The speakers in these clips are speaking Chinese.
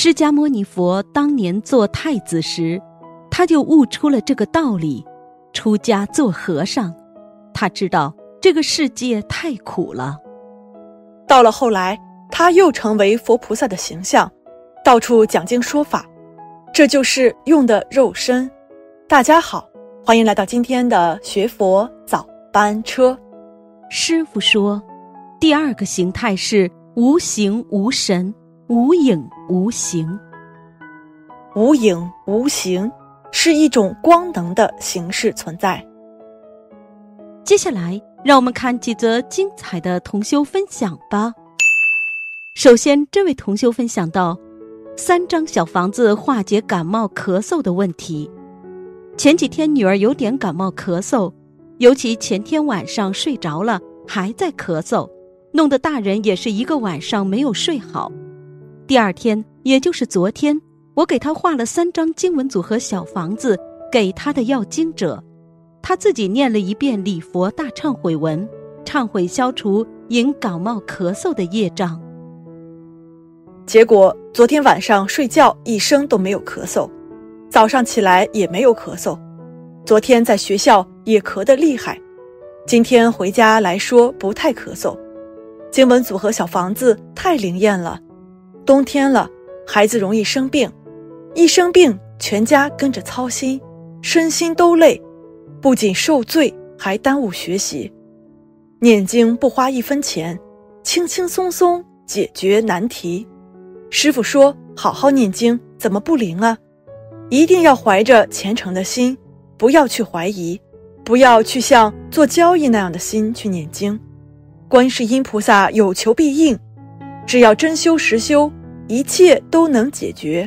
释迦牟尼佛当年做太子时，他就悟出了这个道理，出家做和尚。他知道这个世界太苦了。 到了后来，他又成为佛菩萨的形象，到处讲经说法，这就是用的肉身。大家好，欢迎来到今天的学佛早班车。 师父说，第二个形态是无形无神，无影无形。 无影无形是一种光能的形式存在。 接下来让我们看几则精彩的同修分享吧。首先，这位同修分享到3张小房子化解感冒咳嗽的问题。前几天女儿有点感冒咳嗽，尤其前天晚上睡着了还在咳嗽，弄得大人也是1个晚上没有睡好。第二天，也就是昨天，我给她画了3张经文组合小房子给她的要经者，她自己念了1遍礼佛大忏悔文，忏悔消除因感冒咳嗽的业障。 结果昨天晚上睡觉一声都没有咳嗽，早上起来也没有咳嗽，昨天在学校也咳得厉害，今天回家来说不太咳嗽。经文组合小房子太灵验了，冬天了，孩子容易生病，一生病全家跟着操心，身心都累，不仅受罪还耽误学习。念经不花1分钱，轻轻松松解决难题。师父说好好念经怎么不灵啊？一定要怀着虔诚的心，不要去怀疑，不要去像做交易那样的心去念经。观世音菩萨有求必应，只要真修实修，一切都能解决。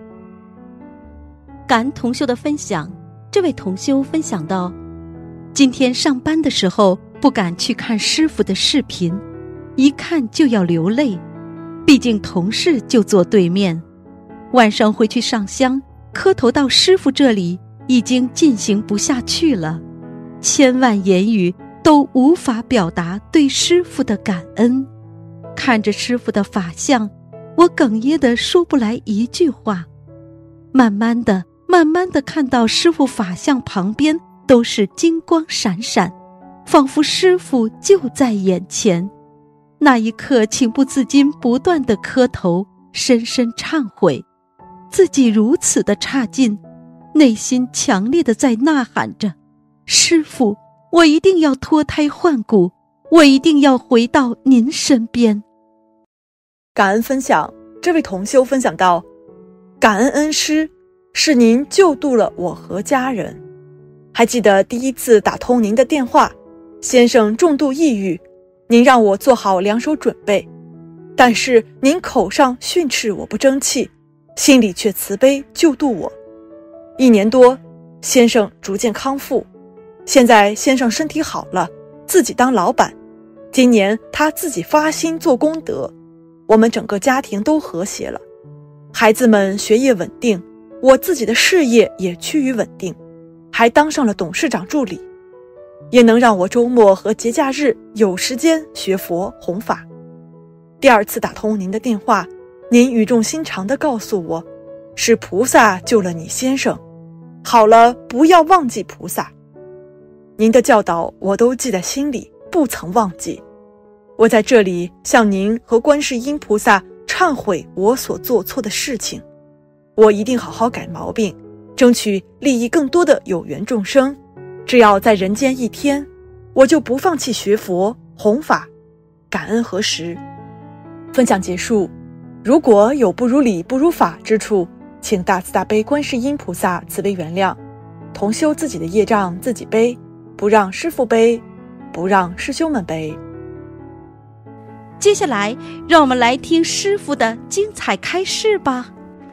感恩同修的分享，这位同修分享到，今天上班的时候不敢去看师父的视频，一看就要流泪，毕竟同事就坐对面。晚上回去上香，磕头到师父这里，已经进行不下去了，千万言语都无法表达对师父的感恩。看着师父的法相，我哽咽地说不来一句话。慢慢的看到师父法相旁边都是金光闪闪，仿佛师父就在眼前。那一刻情不自禁不断地磕头，深深忏悔自己如此的差劲，内心强烈地在呐喊着，师父，我一定要脱胎换骨，我一定要回到您身边。 感恩分享，这位同修分享到，感恩恩师，是您救度了我和家人。还记得第1次打通您的电话，先生重度抑郁，您让我做好2手准备，但是您口上训斥我不争气，心里却慈悲救度我。1年多，先生逐渐康复，现在先生身体好了，自己当老板，今年他自己发心做功德，我们整个家庭都和谐了，孩子们学业稳定，我自己的事业也趋于稳定，还当上了董事长助理，也能让我周末和节假日有时间学佛弘法。第2次打通您的电话，您语重心长地告诉我，是菩萨救了你先生，好了，不要忘记菩萨。您的教导我都记在心里，不曾忘记。我在这里向您和观世音菩萨忏悔我所做错的事情，我一定好好改毛病，争取利益更多的有缘众生。只要在人间一天，我就不放弃学佛弘法，感恩何时。分享结束，如果有不如理不如法之处，请大慈大悲观世音菩萨慈悲原谅。同修自己的业障自己背，不让师父背，不让师兄们背。 接下来让我们来听师父的精彩开示吧。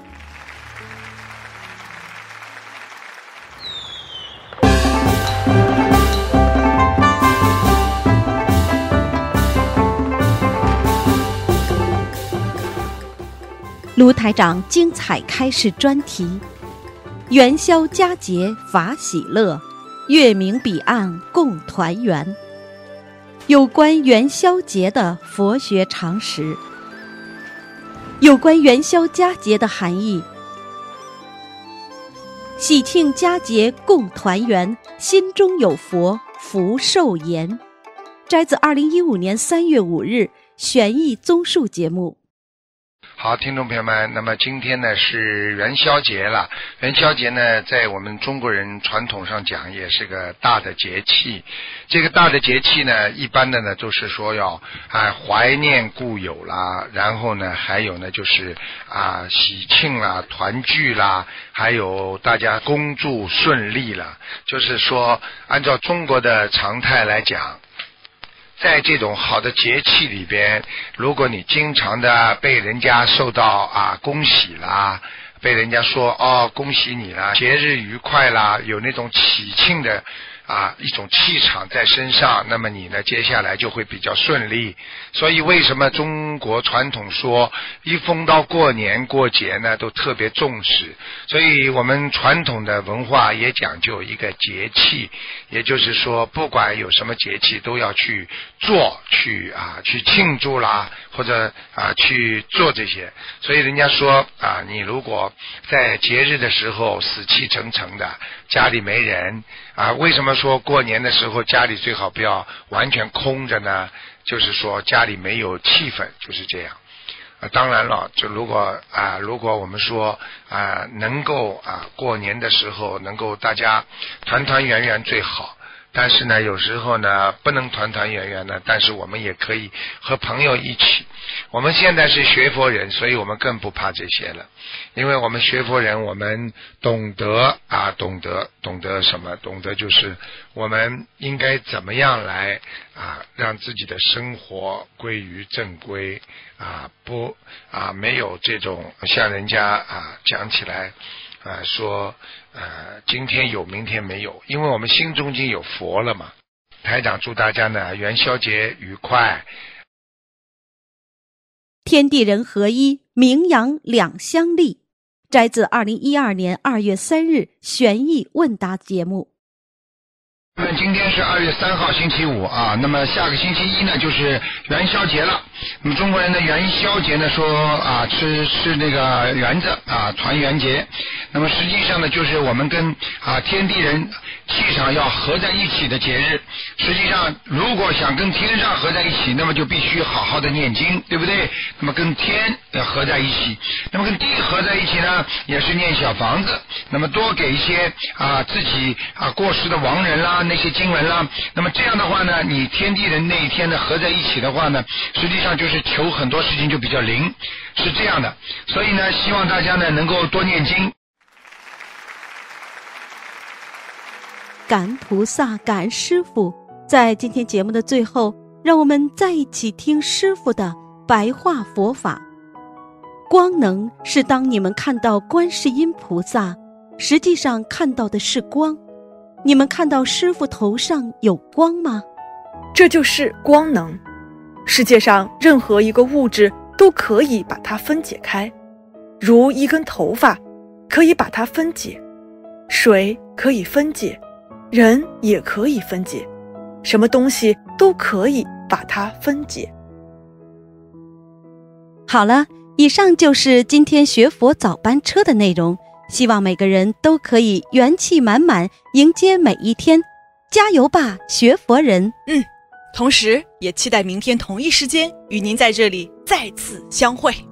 卢台长精彩开示专题：元宵佳节法喜乐，月明彼岸共团圆。有关元宵节的佛学常识。 有关元宵佳节的含义。喜庆佳节共团圆，心中有佛，福寿延。摘自2015年3月5日悬疑综述节目。 好，听众朋友们，那么今天呢是元宵节了。元宵节呢，在我们中国人传统上讲，也是个大的节气。这个大的节气呢，一般的呢都是说要怀念故友啦，然后呢还有呢就是喜庆啦、团聚啦，还有大家恭祝顺利啦。就是说，按照中国的常态来讲，在这种好的节气里边，如果你经常的被人家受到恭喜啦，被人家说恭喜你啦，节日愉快啦，有那种喜庆的一种气场在身上，那么你呢接下来就会比较顺利。所以为什么中国传统说一逢到过年过节呢都特别重视，所以我们传统的文化也讲究一个节气，也就是说不管有什么节气都要去做，去庆祝啦，或者去做这些。所以人家说你如果在节日的时候死气沉沉的，家里没人为什么说过年的时候家里最好不要完全空着呢？就是说家里没有气氛，就是这样。当然了，就如果我们说能够过年的时候能够大家团团圆圆最好。但是呢，有时候呢不能团团圆圆呢，但是我们也可以和朋友一起。我们现在是学佛人，所以我们更不怕这些了，因为我们学佛人，我们懂得懂得什么？懂得就是我们应该怎么样来让自己的生活归于正规没有这种像人家讲起来说今天有明天没有，因为我们心中已经有佛了嘛。台长祝大家呢元宵节愉快。 天地人合一，名扬两相利。摘自2012年2月3日悬疑问答节目。 今天是2月3号星期五那么下个星期一呢就是元宵节了。那么中国人的元宵节呢说吃那个圆子团圆节。那么实际上呢就是我们跟天地人气场要合在一起的节日。实际上如果想跟天上合在一起，那么就必须好好的念经，对不对？那么跟天要合在一起，那么跟地合在一起呢也是念小房子，那么多给一些自己过世的亡人啦，那些经文啦，那么这样的话呢，你天地人那一天呢合在一起的话呢，实际上就是求很多事情就比较灵，是这样的。所以呢，希望大家呢能够多念经。 感恩菩萨，感恩师父。在今天节目的最后，让我们再一起听师父的白话佛法。光能是当你们看到观世音菩萨，实际上看到的是光。你们看到师父头上有光吗？ 这就是光能。世界上任何一个物质都可以把它分解开，如一根头发可以把它分解，水可以分解，人也可以分解，什么东西都可以把它分解。 好了，以上就是今天学佛早班车的内容，希望每个人都可以元气满满迎接每一天，加油吧，学佛人！ 同时也期待明天同一时间与您在这里再次相会。